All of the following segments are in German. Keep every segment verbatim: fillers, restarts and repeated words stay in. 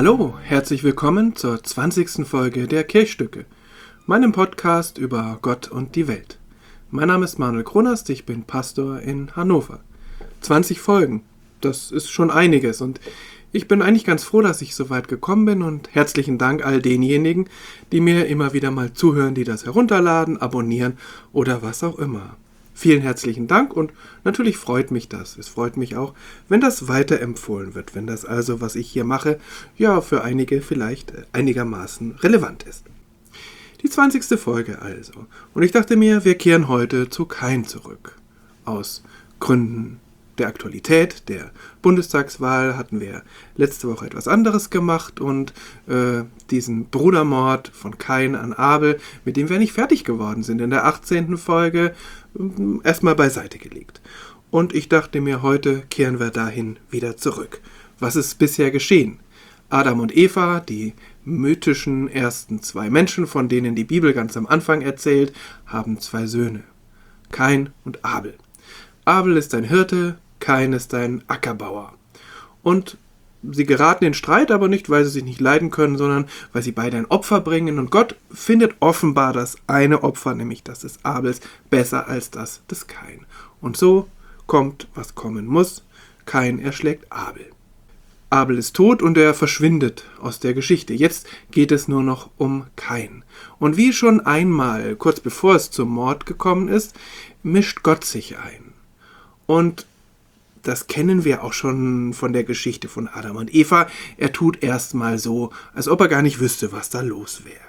Hallo, herzlich willkommen zur zwanzigsten Folge der Kirchstücke, meinem Podcast über Gott und die Welt. Mein Name ist Manuel Kronast, ich bin Pastor in Hannover. zwanzig Folgen, das ist schon einiges und ich bin eigentlich ganz froh, dass ich so weit gekommen bin und herzlichen Dank all denjenigen, die mir immer wieder mal zuhören, die das herunterladen, abonnieren oder was auch immer. Vielen herzlichen Dank und natürlich freut mich das. Es freut mich auch, wenn das weiterempfohlen wird, wenn das also, was ich hier mache, ja für einige vielleicht einigermaßen relevant ist. Die zwanzigste Folge also. Und ich dachte mir, wir kehren heute zu Kain zurück. Aus Gründen der Aktualität, der Bundestagswahl hatten wir letzte Woche etwas anderes gemacht und äh, diesen Brudermord von Kain an Abel, mit dem wir nicht fertig geworden sind, in der achtzehnten Folge äh, erstmal beiseite gelegt. Und ich dachte mir, heute kehren wir dahin wieder zurück. Was ist bisher geschehen? Adam und Eva, die mythischen ersten zwei Menschen, von denen die Bibel ganz am Anfang erzählt, haben zwei Söhne, Kain und Abel. Abel ist ein Hirte, Kain ist ein Ackerbauer. Und sie geraten in Streit, aber nicht, weil sie sich nicht leiden können, sondern weil sie beide ein Opfer bringen. Und Gott findet offenbar das eine Opfer, nämlich das des Abels, besser als das des Kain. Und so kommt, was kommen muss. Kain erschlägt Abel. Abel ist tot und er verschwindet aus der Geschichte. Jetzt geht es nur noch um Kain. Und wie schon einmal, kurz bevor es zum Mord gekommen ist, mischt Gott sich ein. Und das kennen wir auch schon von der Geschichte von Adam und Eva. Er tut erstmal so, als ob er gar nicht wüsste, was da los wäre.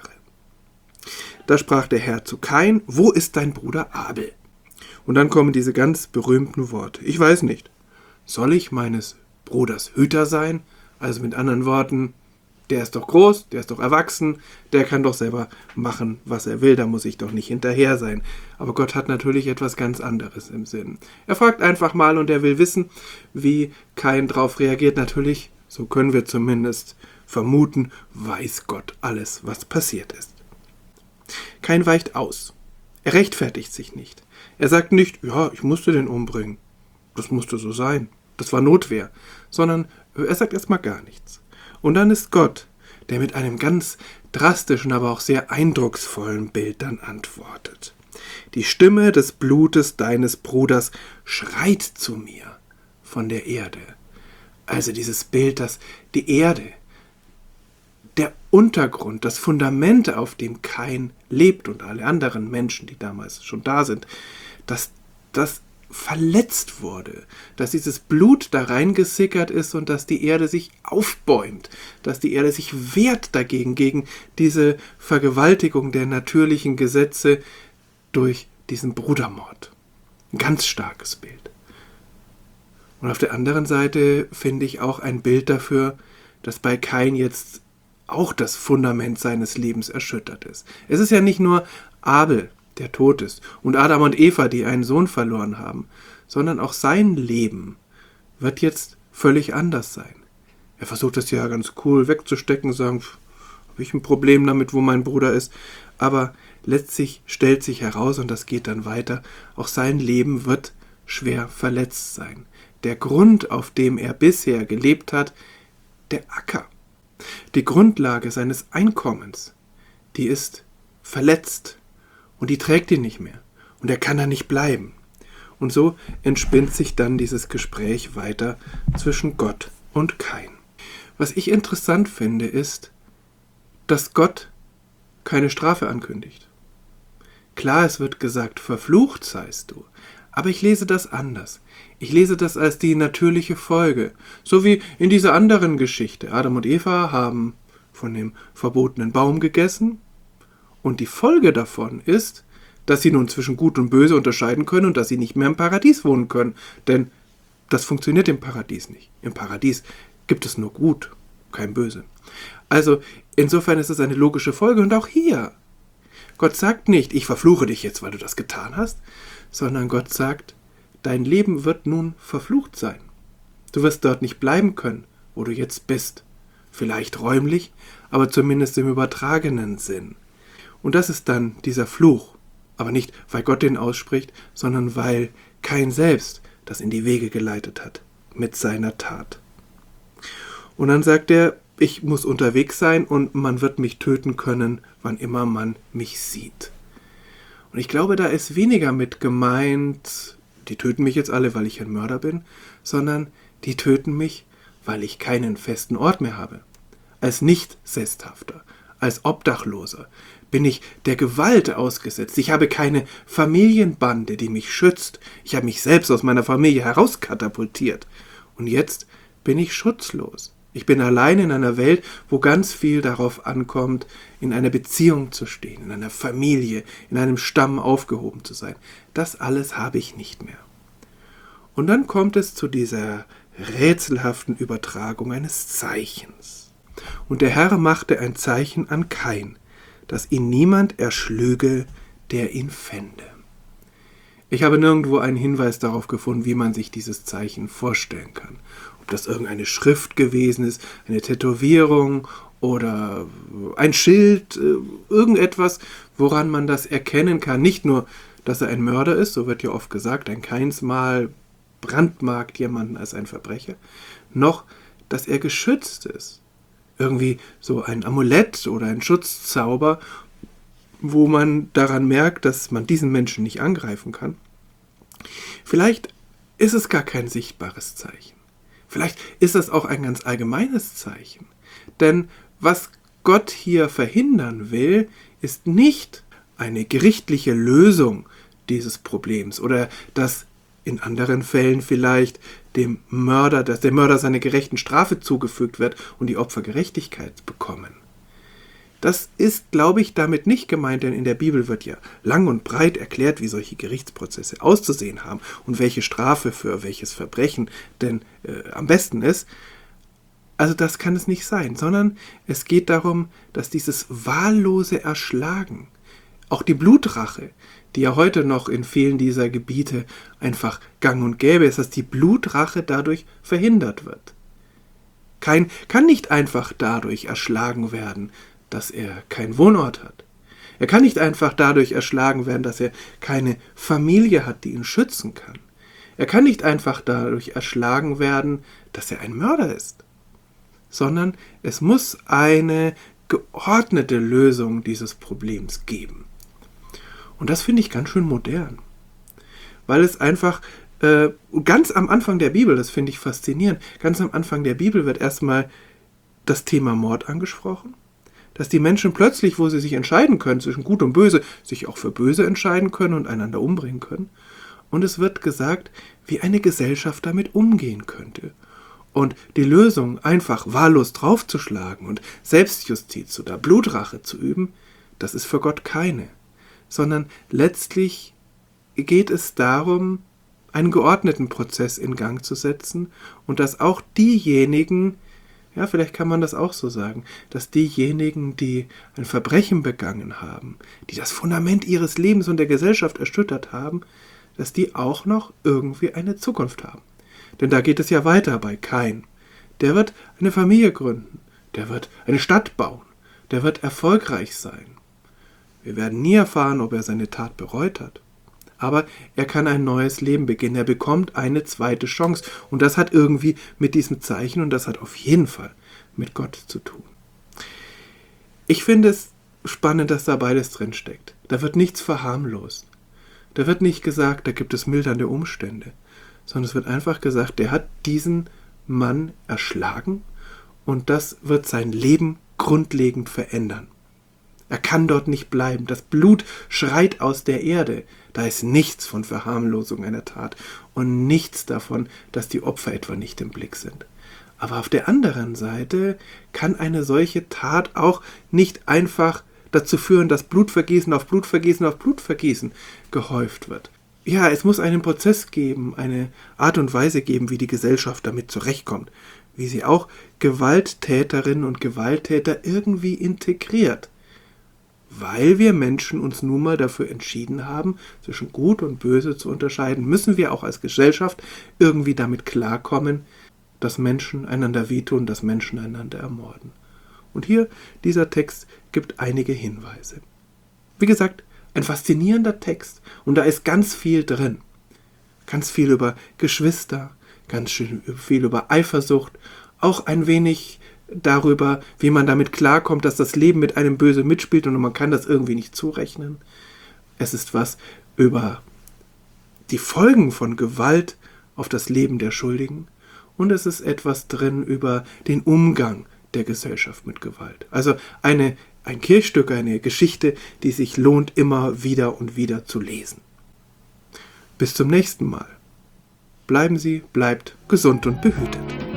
Da sprach der Herr zu Kain: Wo ist dein Bruder Abel? Und dann kommen diese ganz berühmten Worte. Ich weiß nicht. Soll ich meines Bruders Hüter sein? Also mit anderen Worten, der ist doch groß, der ist doch erwachsen, der kann doch selber machen, was er will, da muss ich doch nicht hinterher sein. Aber Gott hat natürlich etwas ganz anderes im Sinn. Er fragt einfach mal und er will wissen, wie Kain drauf reagiert. Natürlich, so können wir zumindest vermuten, weiß Gott alles, was passiert ist. Kain weicht aus. Er rechtfertigt sich nicht. Er sagt nicht, ja, ich musste den umbringen. Das musste so sein. Das war Notwehr. Sondern er sagt erstmal gar nichts. Und dann ist Gott, der mit einem ganz drastischen, aber auch sehr eindrucksvollen Bild dann antwortet. Die Stimme des Blutes deines Bruders schreit zu mir von der Erde. Also dieses Bild, dass die Erde, der Untergrund, das Fundament, auf dem Kain lebt und alle anderen Menschen, die damals schon da sind, dass das verletzt wurde, dass dieses Blut da reingesickert ist und dass die Erde sich aufbäumt, dass die Erde sich wehrt dagegen, gegen diese Vergewaltigung der natürlichen Gesetze durch diesen Brudermord. Ein ganz starkes Bild. Und auf der anderen Seite finde ich auch ein Bild dafür, dass bei Kain jetzt auch das Fundament seines Lebens erschüttert ist. Es ist ja nicht nur Abel, der tot ist, und Adam und Eva, die einen Sohn verloren haben, sondern auch sein Leben wird jetzt völlig anders sein. Er versucht das ja ganz cool wegzustecken, sagen, habe ich ein Problem damit, wo mein Bruder ist, aber letztlich stellt sich heraus, und das geht dann weiter, auch sein Leben wird schwer verletzt sein. Der Grund, auf dem er bisher gelebt hat, der Acker, die Grundlage seines Einkommens, die ist verletzt. Und die trägt ihn nicht mehr. Und er kann da nicht bleiben. Und so entspinnt sich dann dieses Gespräch weiter zwischen Gott und Kain. Was ich interessant finde, ist, dass Gott keine Strafe ankündigt. Klar, es wird gesagt, verflucht seist du. Aber ich lese das anders. Ich lese das als die natürliche Folge. So wie in dieser anderen Geschichte. Adam und Eva haben von dem verbotenen Baum gegessen. Und die Folge davon ist, dass sie nun zwischen Gut und Böse unterscheiden können und dass sie nicht mehr im Paradies wohnen können. Denn das funktioniert im Paradies nicht. Im Paradies gibt es nur Gut, kein Böse. Also insofern ist es eine logische Folge. Und auch hier, Gott sagt nicht, ich verfluche dich jetzt, weil du das getan hast, sondern Gott sagt, dein Leben wird nun verflucht sein. Du wirst dort nicht bleiben können, wo du jetzt bist. Vielleicht räumlich, aber zumindest im übertragenen Sinn. Und das ist dann dieser Fluch, aber nicht, weil Gott den ausspricht, sondern weil Kain selbst das in die Wege geleitet hat, mit seiner Tat. Und dann sagt er, ich muss unterwegs sein und man wird mich töten können, wann immer man mich sieht. Und ich glaube, da ist weniger mit gemeint, die töten mich jetzt alle, weil ich ein Mörder bin, sondern die töten mich, weil ich keinen festen Ort mehr habe. Als Nicht-Sesshafter, als Obdachloser bin ich der Gewalt ausgesetzt. Ich habe keine Familienbande, die mich schützt. Ich habe mich selbst aus meiner Familie herauskatapultiert. Und jetzt bin ich schutzlos. Ich bin allein in einer Welt, wo ganz viel darauf ankommt, in einer Beziehung zu stehen, in einer Familie, in einem Stamm aufgehoben zu sein. Das alles habe ich nicht mehr. Und dann kommt es zu dieser rätselhaften Übertragung eines Zeichens. Und der Herr machte ein Zeichen an Kain, dass ihn niemand erschlüge, der ihn fände. Ich habe nirgendwo einen Hinweis darauf gefunden, wie man sich dieses Zeichen vorstellen kann. Ob das irgendeine Schrift gewesen ist, eine Tätowierung oder ein Schild, irgendetwas, woran man das erkennen kann. Nicht nur, dass er ein Mörder ist, so wird ja oft gesagt, ein Kainsmal brandmarkt jemanden als ein Verbrecher, noch, dass er geschützt ist. Irgendwie so ein Amulett oder ein Schutzzauber, wo man daran merkt, dass man diesen Menschen nicht angreifen kann. Vielleicht ist es gar kein sichtbares Zeichen. Vielleicht ist es auch ein ganz allgemeines Zeichen. Denn was Gott hier verhindern will, ist nicht eine gerichtliche Lösung dieses Problems oder dass in anderen Fällen vielleicht dem Mörder, dass dem Mörder seine gerechten Strafe zugefügt wird und die Opfer Gerechtigkeit bekommen. Das ist, glaube ich, damit nicht gemeint, denn in der Bibel wird ja lang und breit erklärt, wie solche Gerichtsprozesse auszusehen haben und welche Strafe für welches Verbrechen denn äh, am besten ist. Also das kann es nicht sein, sondern es geht darum, dass dieses wahllose Erschlagen, auch die Blutrache, die ja heute noch in vielen dieser Gebiete einfach gang und gäbe ist, dass die Blutrache dadurch verhindert wird. Kain kann nicht einfach dadurch erschlagen werden, dass er keinen Wohnort hat. Er kann nicht einfach dadurch erschlagen werden, dass er keine Familie hat, die ihn schützen kann. Er kann nicht einfach dadurch erschlagen werden, dass er ein Mörder ist. Sondern es muss eine geordnete Lösung dieses Problems geben. Und das finde ich ganz schön modern. Weil es einfach äh, ganz am Anfang der Bibel, das finde ich faszinierend, ganz am Anfang der Bibel wird erstmal das Thema Mord angesprochen. Dass die Menschen plötzlich, wo sie sich entscheiden können zwischen Gut und Böse, sich auch für Böse entscheiden können und einander umbringen können. Und es wird gesagt, wie eine Gesellschaft damit umgehen könnte. Und die Lösung, einfach wahllos draufzuschlagen und Selbstjustiz oder Blutrache zu üben, das ist für Gott keine. Sondern letztlich geht es darum, einen geordneten Prozess in Gang zu setzen und dass auch diejenigen, ja, vielleicht kann man das auch so sagen, dass diejenigen, die ein Verbrechen begangen haben, die das Fundament ihres Lebens und der Gesellschaft erschüttert haben, dass die auch noch irgendwie eine Zukunft haben. Denn da geht es ja weiter bei Kain. Der wird eine Familie gründen, der wird eine Stadt bauen, der wird erfolgreich sein. Wir werden nie erfahren, ob er seine Tat bereut hat. Aber er kann ein neues Leben beginnen. Er bekommt eine zweite Chance. Und das hat irgendwie mit diesem Zeichen und das hat auf jeden Fall mit Gott zu tun. Ich finde es spannend, dass da beides drinsteckt. Da wird nichts verharmlost. Da wird nicht gesagt, da gibt es mildernde Umstände. Sondern es wird einfach gesagt, der hat diesen Mann erschlagen und das wird sein Leben grundlegend verändern. Er kann dort nicht bleiben. Das Blut schreit aus der Erde. Da ist nichts von Verharmlosung einer Tat und nichts davon, dass die Opfer etwa nicht im Blick sind. Aber auf der anderen Seite kann eine solche Tat auch nicht einfach dazu führen, dass Blutvergießen auf Blutvergießen auf Blutvergießen gehäuft wird. Ja, es muss einen Prozess geben, eine Art und Weise geben, wie die Gesellschaft damit zurechtkommt, wie sie auch Gewalttäterinnen und Gewalttäter irgendwie integriert. Weil wir Menschen uns nun mal dafür entschieden haben, zwischen Gut und Böse zu unterscheiden, müssen wir auch als Gesellschaft irgendwie damit klarkommen, dass Menschen einander wehtun, dass Menschen einander ermorden. Und hier, dieser Text gibt einige Hinweise. Wie gesagt, ein faszinierender Text und da ist ganz viel drin. Ganz viel über Geschwister, ganz viel über Eifersucht, auch ein wenig darüber, wie man damit klarkommt, dass das Leben mit einem böse mitspielt und man kann das irgendwie nicht zurechnen. Es ist was über die Folgen von Gewalt auf das Leben der Schuldigen und es ist etwas drin über den Umgang der Gesellschaft mit Gewalt. Also eine, ein Kirchstück, eine Geschichte, die sich lohnt, immer wieder und wieder zu lesen. Bis zum nächsten Mal. Bleiben Sie, bleibt gesund und behütet.